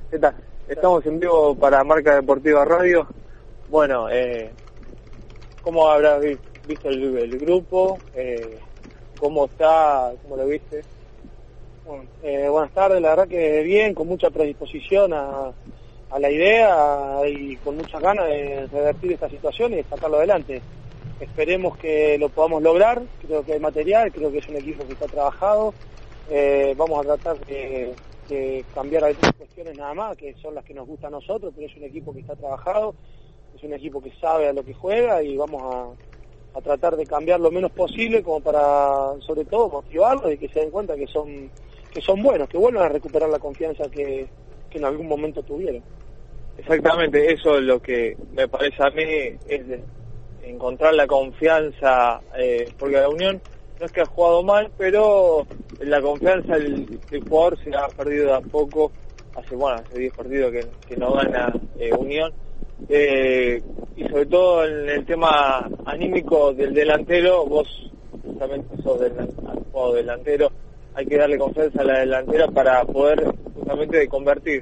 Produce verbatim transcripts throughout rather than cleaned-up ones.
¿Qué tal? Estamos en vivo para Marca Deportiva Radio. Bueno, eh, ¿cómo habrás visto el, el grupo? Eh, ¿Cómo está? ¿Cómo lo viste? Bueno, eh, buenas tardes, la verdad que bien, con mucha predisposición a, a la idea y con muchas ganas de revertir esta situación y sacarlo adelante. Esperemos que lo podamos lograr, creo que hay material, creo que es un equipo que está trabajado. Eh, vamos a tratar de, de cambiar algunas cuestiones nada más, que son las que nos gustan a nosotros, pero es un equipo que está trabajado, es un equipo que sabe a lo que juega y vamos a, a tratar de cambiar lo menos posible como para, sobre todo, motivarlos y que se den cuenta que son que son buenos, que vuelvan a recuperar la confianza que, que en algún momento tuvieron. Exactamente, eso es lo que me parece a mí, es de encontrar la confianza, eh, porque la Unión no es que ha jugado mal, pero la confianza del, del jugador se ha perdido de a poco. Hace, bueno, hace diez partidos que, que no gana eh, Unión. Eh, y sobre todo en el tema anímico del delantero, vos justamente sos del, jugador delantero, hay que darle confianza a la delantera para poder justamente convertir.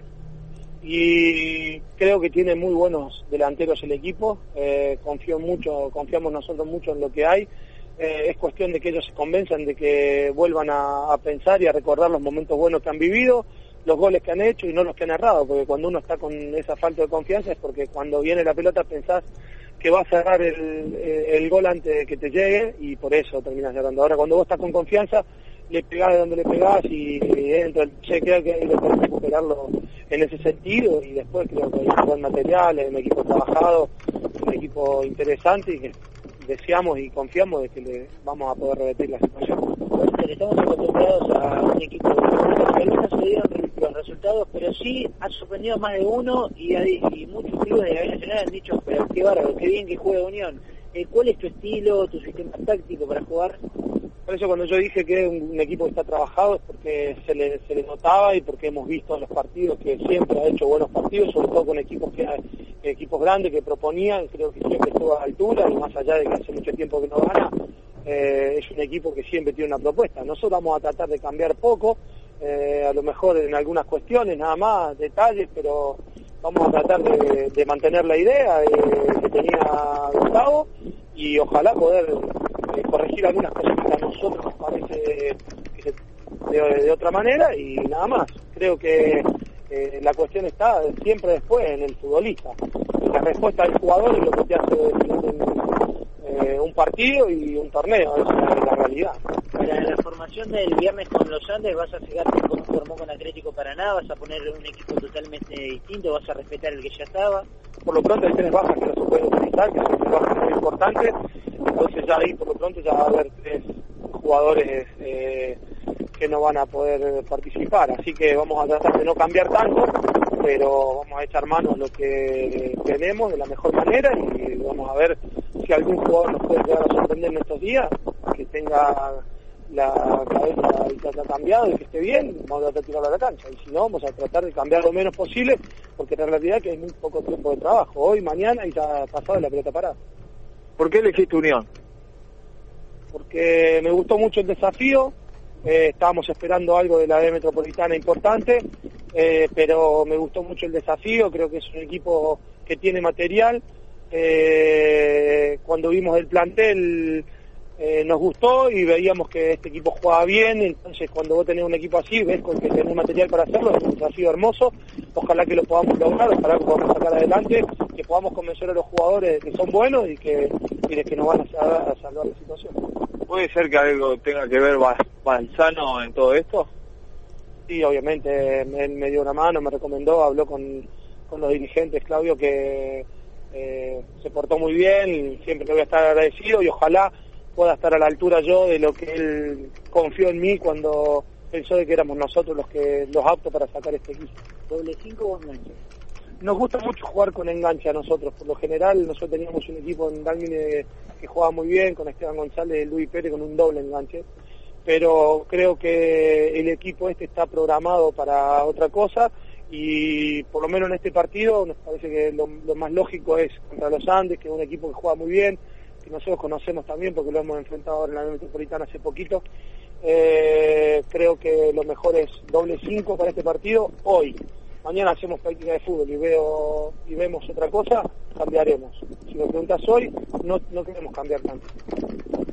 Y creo que tiene muy buenos delanteros el equipo, eh, confío mucho, confiamos nosotros mucho en lo que hay. Eh, es cuestión de que ellos se convenzan, de que vuelvan a, a pensar y a recordar los momentos buenos que han vivido, los goles que han hecho y no los que han errado, porque cuando uno está con esa falta de confianza es porque cuando viene la pelota pensás que va a cerrar el, el, el gol antes de que te llegue y por eso terminas cerrando. Ahora cuando vos estás con confianza, le pegás de donde le pegás y, y entra, se queda que hay que recuperarlo en ese sentido y después creo que hay un buen material, es un equipo trabajado, un equipo interesante y que deseamos y confiamos de que le vamos a poder revertir la situación. Estamos acostumbrados a un equipo que no se dieron los resultados, pero sí ha sorprendido más de uno y, y muchos clubes de la B Nacional han dicho, pero qué bárbaro, qué bien que juega Unión. Eh, ¿Cuál es tu estilo, tu sistema táctico para jugar? Por eso cuando yo dije que es un, un equipo que está trabajado es porque se le, se le notaba y porque hemos visto en los partidos que siempre ha hecho buenos partidos, sobre todo con equipos que equipos grandes que proponían, creo que siempre estuvo a la altura y más allá de que hace mucho tiempo que no gana, eh, es un equipo que siempre tiene una propuesta. Nosotros vamos a tratar de cambiar poco, eh, a lo mejor en algunas cuestiones nada más, detalles, pero vamos a tratar de, de mantener la idea de, que tenía Gustavo y ojalá poder eh, corregir algunas cosas que a nosotros nos parece que se, de, de otra manera y nada más. Creo que eh, la cuestión está siempre después en el futbolista. La respuesta del jugador es lo que te hace un, eh, un partido y un torneo, esa es la realidad. Para la formación del viernes con los Andes, ¿vas a seguir como formó con Atlético Paraná? ¿Vas a poner un equipo totalmente distinto? ¿Vas a respetar el que ya estaba? Por lo pronto hay tres bajas que no se pueden utilizar, que son tres bajas muy importantes, entonces ya ahí por lo pronto ya va a haber tres jugadores eh, que no van a poder participar, así que vamos a tratar de no cambiar tanto, pero vamos a echar mano a lo que tenemos de la mejor manera y vamos a ver si algún jugador nos puede llegar a sorprender en estos días, que tenga la cabeza y que haya cambiado y que esté bien, vamos a tratar de tirarlo a la cancha, y si no, vamos a tratar de cambiar lo menos posible, porque la realidad es que hay muy poco tiempo de trabajo, hoy, mañana y ya pasado la pelota parada. ¿Por qué elegiste Unión? Porque me gustó mucho el desafío, eh, estábamos esperando algo de la B Metropolitana importante, eh, pero me gustó mucho el desafío, creo que es un equipo que tiene material, eh, cuando vimos el plantel eh, nos gustó y veíamos que este equipo jugaba bien, entonces cuando vos tenés un equipo así, ves con que tenés material para hacerlo, es un desafío hermoso, ojalá que lo podamos lograr, ojalá que podamos sacar adelante, que podamos convencer a los jugadores de que son buenos y que, y de que nos van a, a, a salvar la situación. ¿Puede ser que algo tenga que ver Balzano en todo esto? Sí, obviamente, él me dio una mano, me recomendó, habló con, con los dirigentes, Claudio, que eh, se portó muy bien, siempre le voy a estar agradecido y ojalá pueda estar a la altura yo de lo que él confió en mí cuando pensó de que éramos nosotros los que los aptos para sacar este equipo. ¿Doble cinco o enganche? Nos gusta mucho jugar con enganche a nosotros, por lo general nosotros teníamos un equipo en Dalmine que jugaba muy bien, con Esteban González y Luis Pérez con un doble enganche, pero creo que el equipo este está programado para otra cosa y por lo menos en este partido nos parece que lo, lo más lógico es contra los Andes, que es un equipo que juega muy bien, que nosotros conocemos también porque lo hemos enfrentado ahora en la Metropolitana hace poquito. Eh, creo que lo mejor es doble cinco para este partido hoy. mañana hacemos práctica de fútbol y veo y vemos otra cosa, cambiaremos. Si me preguntas hoy, no, no queremos cambiar tanto.